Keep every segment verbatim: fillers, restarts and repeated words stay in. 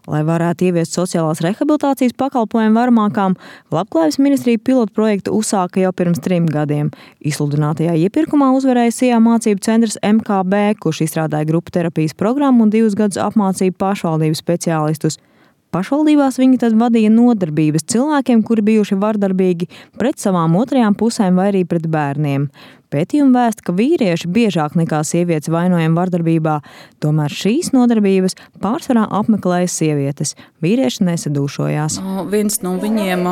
Lai varētu ieviest sociālās rehabilitācijas pakalpojumu Varmākām, Labklājības ministrija pilotu projektu uzsāka jau pirms trim gadiem. Izsludinātajā iepirkumā uzvarēja S I A mācību centrs M K B, kurš izstrādāja grupu terapijas programmu un divus gadus apmācīja pašvaldību speciālistus. Pašvaldībās viņi tad vadīja nodarbības cilvēkiem, kuri bijuši vardarbīgi pret savām otrajām pusēm vai arī pret bērniem. Pētījumi vēsta, ka vīrieši biežāk nekā sievietes vainojami vardarbībā, tomēr šīs nodarbības pārsvarā apmeklēja sievietes. Vīrieši nesadūšojās. Viens no viņiem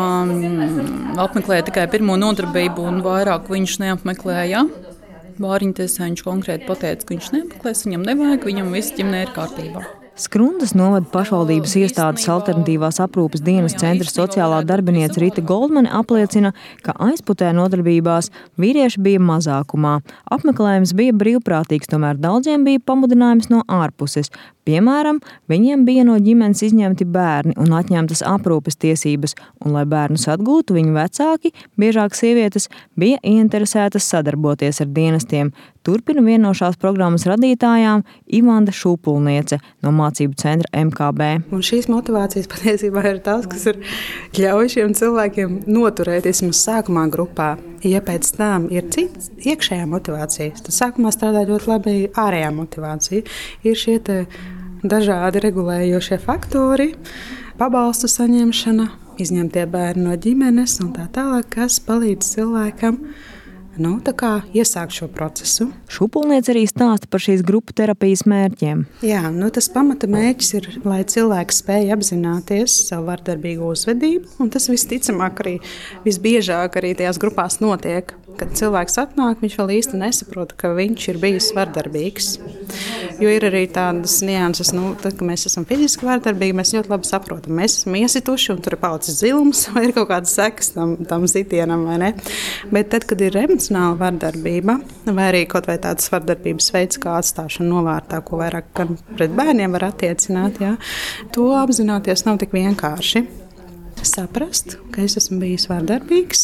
um, apmeklēja tikai pirmo nodarbību un vairāk viņš neapmeklēja. Vāriņtiesā viņš konkrēti pateica, ka viņš neapmeklēs, viņam nevajag, viņam viss ģimene ir kārtībā. Skrundas novada pašvaldības iestādes alternatīvās aprūpes dienas centra sociālā darbiniece Rita Goldmane apliecina, ka aizputē nodarbībās vīrieši bija mazākumā. Apmeklējums bija brīvprātīgs, tomēr daudziem bija pamudinājums no ārpuses. Piemēram, viņiem bija no ģimenes izņemti bērni un atņemtas aprūpes tiesības, un, lai bērnus atgūtu, viņu vecāki, biežāk sievietes, bija ieinteresētas sadarboties ar dienestiem. Turpina viena no šās programmas radītājām Ivanda Šūpulniece no mācību centra M K B. Un šīs motivācijas patiesībā ir tās, kas ir ļauj šiem cilvēkiem noturēties mums sākumā grupā. Ja pēc tam ir cits iekšējā motivācija, tad sākumā strādā ļoti labi ārējā motivācija. Ir šie te dažādi regulējošie faktori, pabalstu saņemšana, izņemtie bērni no ģimenes un tā tālāk, kas palīdz cilvēkam Nu, tā kā iesākt šo procesu. Šūpulniece arī stāsta par šīs grupu terapijas mērķiem. Jā, nu tas pamata mērķis ir, lai cilvēks spēj apzināties savu vardarbīgo uzvedību, un tas visticamāk arī visbiežāk arī tajās grupās notiek. Kad cilvēks atnāk, viņš vēl īsti nesaprot, ka viņš ir bijis vardarbīgs. Jo ir arī tādas nianses, nu, tad, kad mēs esam fiziski vardarbīgi, mēs ļoti labi saprotam. Mēs esam iesituši un tur ir palicis zilums vai ir kaut kādas sekas tam, tam sitienam, vai ne? Bet tad, kad ir emocionāla vardarbība, vai arī kaut vai tādas vardarbības veids, kā atstāšana novārtā, ko vairāk pret bērniem var attiecināt, jā, to apzināties nav tik vienkārši. Saprast, ka es esmu bijis vardarbīgs,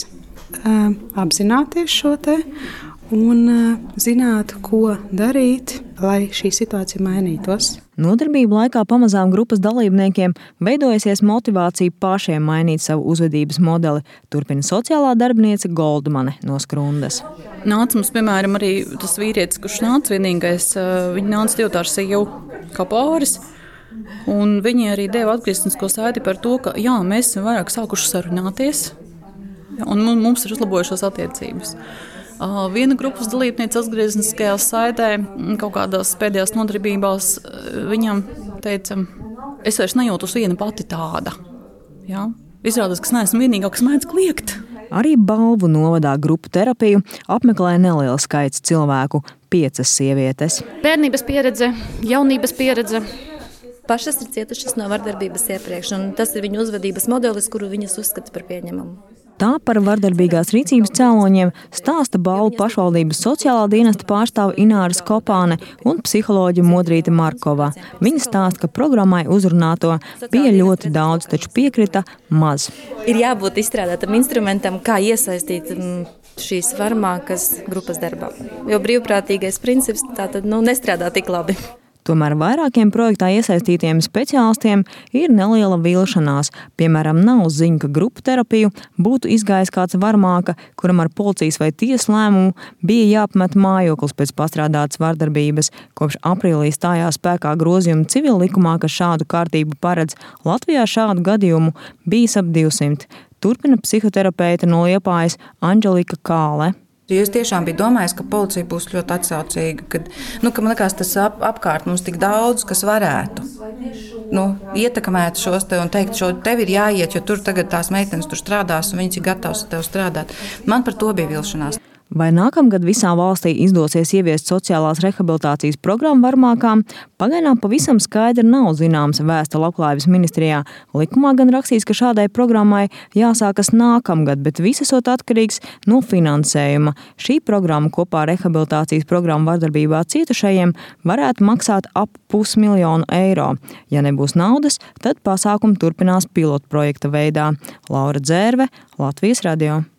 apzināties šo te un zināt, ko darīt, lai šī situācija mainītos. Nodarbību laikā pamazām grupas dalībniekiem veidojusies motivācija pašiem mainīt savu uzvedības modeli, turpina sociālā darbiniece Goldmane no Skrundas. Nāca mums, piemēram, arī tas vīrietis, kurš nāca vienīgais, viņi nāca divu ar sievu kā pāris, un viņi arī deva atgrieznisko saiti par to, ka jā, mēs esam vairāk sākuši sarunāties, un mums ir uzlabojušās attiecības. Viena grupas dalībniece atgriezniskajā saitē kaut kādās pēdējās nodarbībās viņam teica, es vairs nejūtos viena pati tāda. Ja? Izrādās, ka es neesmu vienīgā, kas mēdz kliegt. Arī Balvu novadā grupu terapiju apmeklē neliels skaits cilvēku, piecas sievietes. Bērnības pieredze, jaunības pieredze. Pašas ir cietušas no vardarbības iepriekš, un tas ir viņu uzvedības modelis, kuru viņas uzskata par pieņemamu. Tā par vardarbīgās rīcības cēloņiem stāsta Balvu pašvaldības sociālā dienesta pārstāve Ināra Skopāne un psiholoģe Modrīte Markova. Viņa stāsta, ka programmai uzrunāto bija ļoti daudz, taču piekrita maz. Ir jābūt izstrādātam instrumentam, kā iesaistīt šīs Varmākas grupas darbā, jo brīvprātīgais princips tātad nu, nestrādā tik labi. Tomēr vairākiem projektā iesaistītiem speciālistiem ir neliela vilšanās. Piemēram, nav ziņu, ka grupu terapiju būtu izgājis kāds Varmāka, kuram ar policijas vai tiesu lēmumu bija jāapmet mājoklis pēc pastrādātas vardarbības. Kopš aprīlī stājās spēkā grozījumi civil likumā, kas šādu kārtību paredz. Latvijā šādu gadījumu bijis ap divsimt. Turpina psihoterapeite no Liepājas Anģelika Kāle. Es tiešām biju domājis, ka policija būs ļoti atsaucīga, kad, nu, ka man liekas, tas ap, apkārt mums tik daudz, kas varētu nu, ietekmēt šos te un teikt, šo tev ir jāiet, jo tur tagad tās meitenes tur strādās un viņas ir gatavas ar tev strādāt. Man par to bija vilšanās. Vai nākamgad visā valstī izdosies ieviest sociālās rehabilitācijas programmu Varmākām, pagaidām pavisam skaidri nav zināms, vēsta Labklājības ministrijā. Likumā gan rakstīts, ka šādai programmai jāsākas nākamgad, bet viss esot atkarīgs no finansējuma. Šī programma kopā ar rehabilitācijas programmu vardarbībā cietušajiem varētu maksāt ap pusmiljonu eiro. Ja nebūs naudas, tad pasākumu turpinās pilotprojekta veidā. Laura Dzērve, Latvijas radio.